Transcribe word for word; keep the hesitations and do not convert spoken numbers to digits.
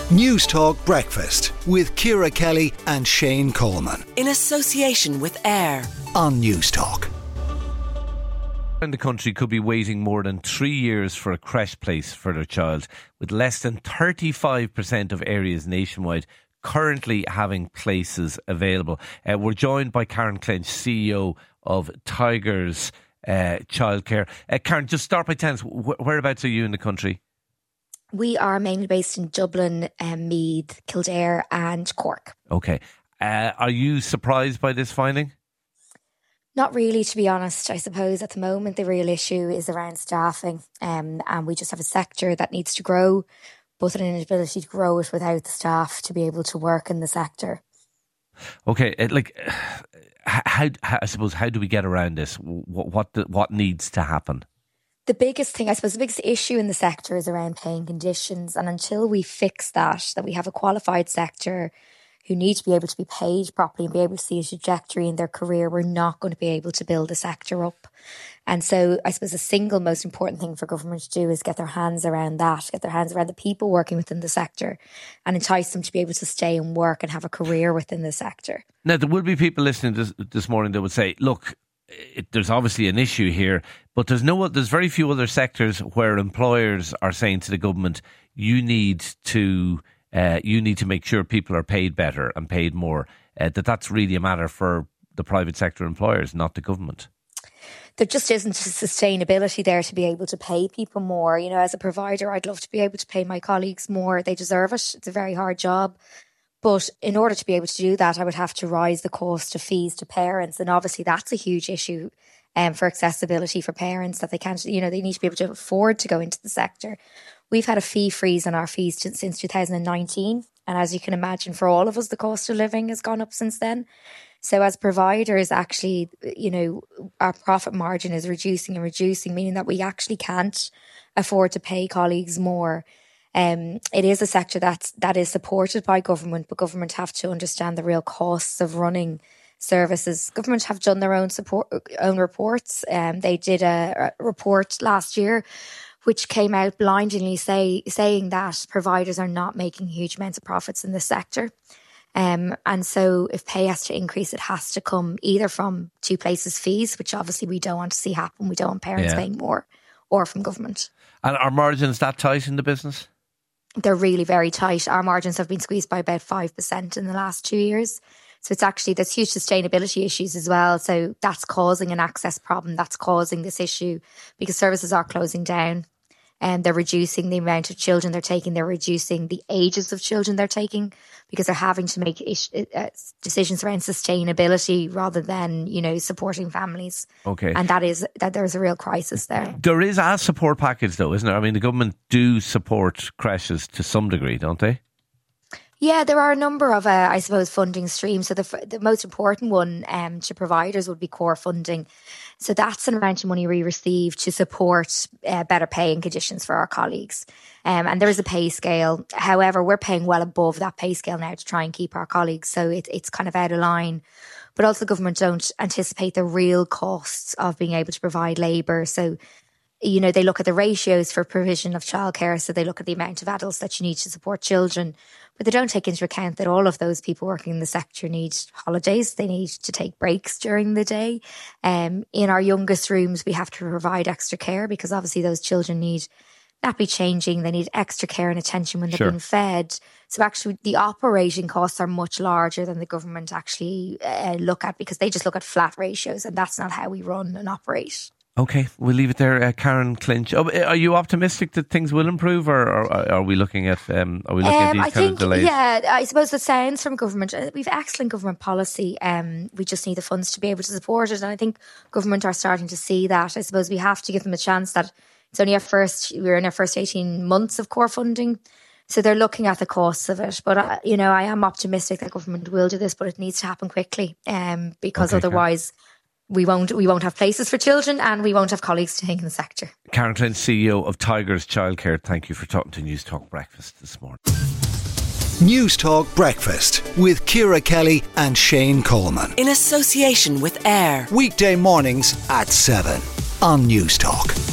News Talk Breakfast with Ciara Kelly and Shane Coleman. In association with AIR on News Talk. In the country could be waiting more than three years for a creche place for their child, with less than thirty-five percent of areas nationwide currently having places available. Uh, we're joined by Karen Clinch, C E O of Tigers uh, Childcare. Uh, Karen, just start by telling us, wh- whereabouts are you in the country? We are mainly based in Dublin, um, Meath, Kildare and Cork. Okay. Uh, are you surprised by this finding? Not really, to be honest. I suppose at the moment the real issue is around staffing, um, and we just have a sector that needs to grow, but an inability to grow it without the staff to be able to work in the sector. Okay, like, how, how I suppose, how do we get around this? What what, what needs to happen? The biggest thing, I suppose, the biggest issue in the sector is around paying conditions, and until we fix that, that we have a qualified sector who need to be able to be paid properly and be able to see a trajectory in their career, we're not going to be able to build the sector up. And so I suppose the single most important thing for government to do is get their hands around that, get their hands around the people working within the sector and entice them to be able to stay and work and have a career within the sector. Now, there will be people listening this, this morning that would say, look, it, there's obviously an issue here, but there's no, there's very few other sectors where employers are saying to the government, you need to... Uh, you need to make sure people are paid better and paid more, uh, that that's really a matter for the private sector employers, not the government. There just isn't sustainability there to be able to pay people more. You know, as a provider, I'd love to be able to pay my colleagues more. They deserve it. It's a very hard job. But in order to be able to do that, I would have to rise the cost of fees to parents. And obviously that's a huge issue um, for accessibility for parents, that they can't, you know, they need to be able to afford to go into the sector. We've had a fee freeze on our fees since two thousand nineteen. And as you can imagine, for all of us, the cost of living has gone up since then. So as providers, actually, you know, our profit margin is reducing and reducing, meaning that we actually can't afford to pay colleagues more. Um, it is a sector that's, that is supported by government, but government have to understand the real costs of running services. Government have done their own support, own reports. Um, they did a, a report last year which came out blindingly say, saying that providers are not making huge amounts of profits in this sector. Um, and so if pay has to increase, it has to come either from two places fees, which obviously we don't want to see happen. We don't want parents yeah. paying more, or from government. And are margins that tight in the business? They're really very tight. Our margins have been squeezed by about five percent in the last two years. So it's actually, there's huge sustainability issues as well. So that's causing an access problem. That's causing this issue because services are closing down. And they're reducing the amount of children they're taking. They're reducing the ages of children they're taking because they're having to make ish, uh, decisions around sustainability rather than, you know, supporting families. Okay. And that is, that there's a real crisis there. There is a support package though, isn't there? I mean, the government do support creches to some degree, don't they? Yeah, there are a number of, uh, I suppose, funding streams. So the the most important one um, to providers would be core funding. So that's an amount of money we receive to support uh, better paying conditions for our colleagues. Um, and there is a pay scale. However, we're paying well above that pay scale now to try and keep our colleagues. So it, it's kind of out of line. But also government don't anticipate the real costs of being able to provide labour. So, you know, they look at the ratios for provision of childcare. So they look at the amount of adults that you need to support children. But they don't take into account that all of those people working in the sector need holidays. They need to take breaks during the day. Um, in our youngest rooms, we have to provide extra care because obviously those children need nappy changing. They need extra care and attention when they're sure. being fed. So actually the operating costs are much larger than the government actually uh, look at because they just look at flat ratios and that's not how we run and operate. Okay, we'll leave it there. Uh, Karen Clinch, oh, are you optimistic that things will improve, or, or are we looking at um, are we looking um, at these I kind think, of delays? Yeah, I suppose the sounds from government. Uh, we've excellent government policy. Um, we just need the funds to be able to support it, and I think government are starting to see that. I suppose we have to give them a chance. That it's only our first. We're in our first eighteen months of core funding. So they're looking at the costs of it. But, uh, you know, I am optimistic that government will do this, but it needs to happen quickly um, because okay, otherwise... Karen. We won't we won't have places for children and we won't have colleagues staying in the sector. Karen Clinch, C E O of Tigers Childcare, thank you for talking to News Talk Breakfast this morning. News Talk Breakfast with Ciara Kelly and Shane Coleman. In association with AIR. Weekday mornings at seven on News Talk.